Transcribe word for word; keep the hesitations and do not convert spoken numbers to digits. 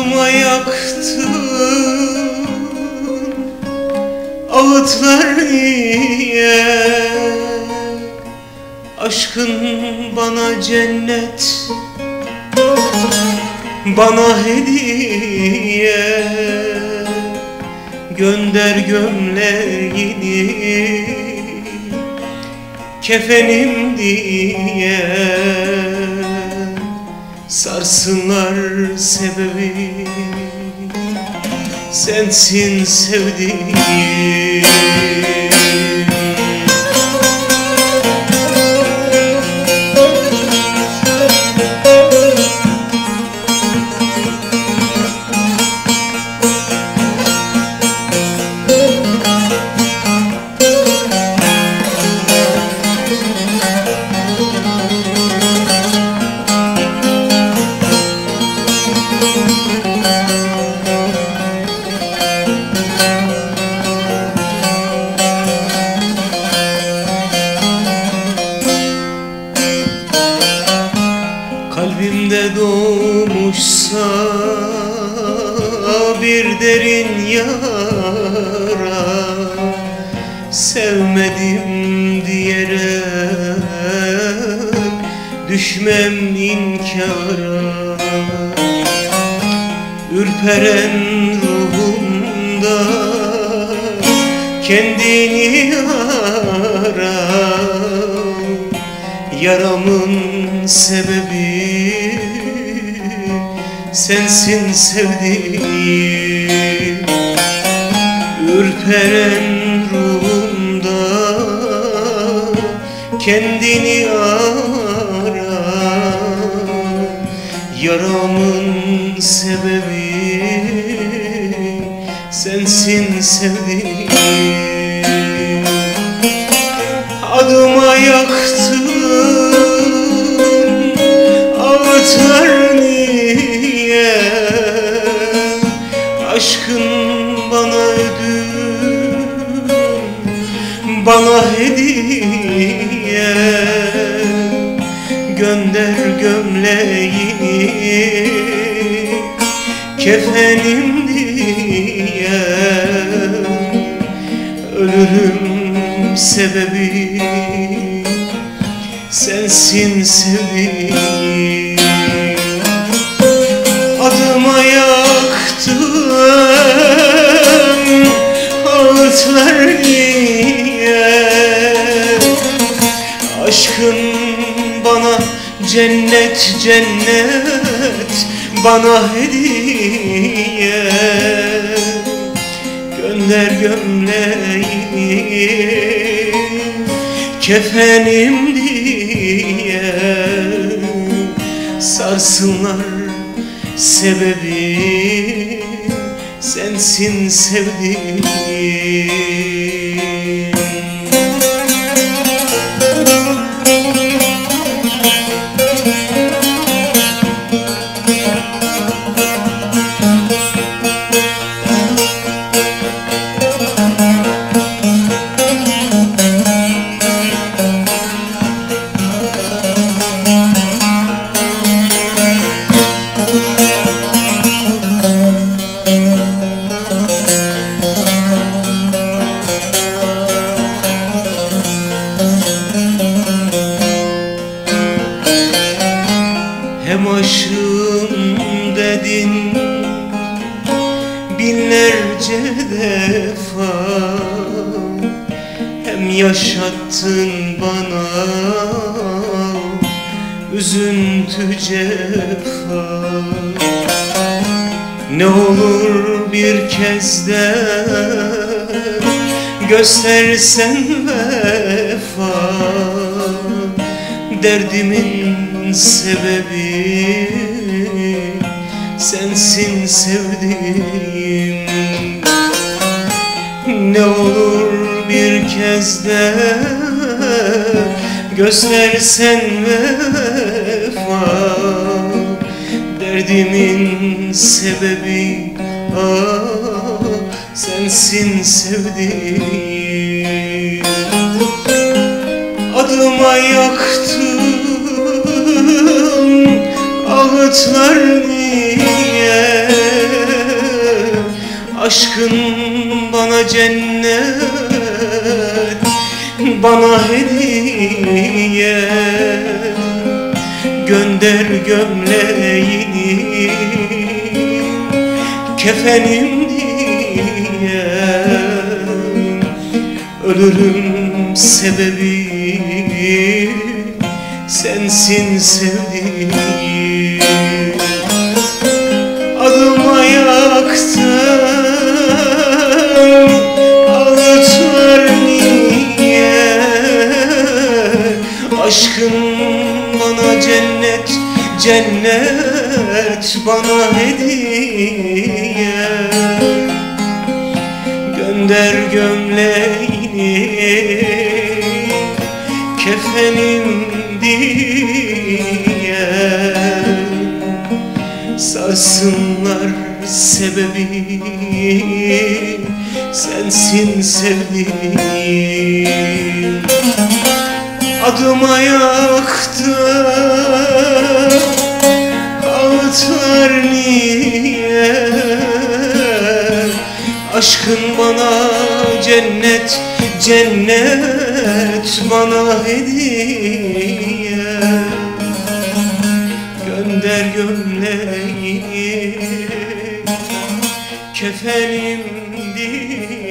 Adıma yaktın ağıtlar niye? Aşkın bana cennet, bana hediye. Gönder gömleğini kefenim diye. Sarsınlar sebebi sensin sevdiğim. Kalbimde doğmuşsa bir derin yara, sevmedim diyerek düşmem inkara. Ürperen ruhumda kendini ara. Yaramın sebebi sensin sevdiğim. Ürperen ruhumda kendini ara. Yaramın sebebi sensin sevdiğim. Adıma yaktın ağıtlar niye? Aşkın bana ödül, bana hediye. Gönder gömleğini kefenim diye. Ölürüm sebebi sensin sevdiğim. Adıma yaktın ağıtlar niye? Aşkın bana cennet cennet, bana hediye. Gönder gömleğini kefenim diye. Sarsınlar sebebi sensin sevdiğim. Hem aşığım dedin binlerce defa, hem yaşattın bana üzüntü cefa. Ne olur bir kez de göstersen vefa. Derdimin sebebi sensin sevdiğim. Ne olur bir kez de göstersen vefa. Derdimin sebebi ah, sensin sevdiğim. Adıma yaktın ağıtlar niye? Aşkın bana cennet, bana hediye. Gönder gömleğini kefenim diye. Ölürüm sebebi sensin sevdiğim. Adıma yaktın ağıtlar niye? Aşkın bana cennet, cennet bana hediye. Gönder gömleğini kefenim diye. Sarsınlar sebebi sensin sevdiğim. Adıma yaktın ağıtlar niye? Aşkın bana cennet, cennet bana hediye. Gönder gömleğini kefenim diye.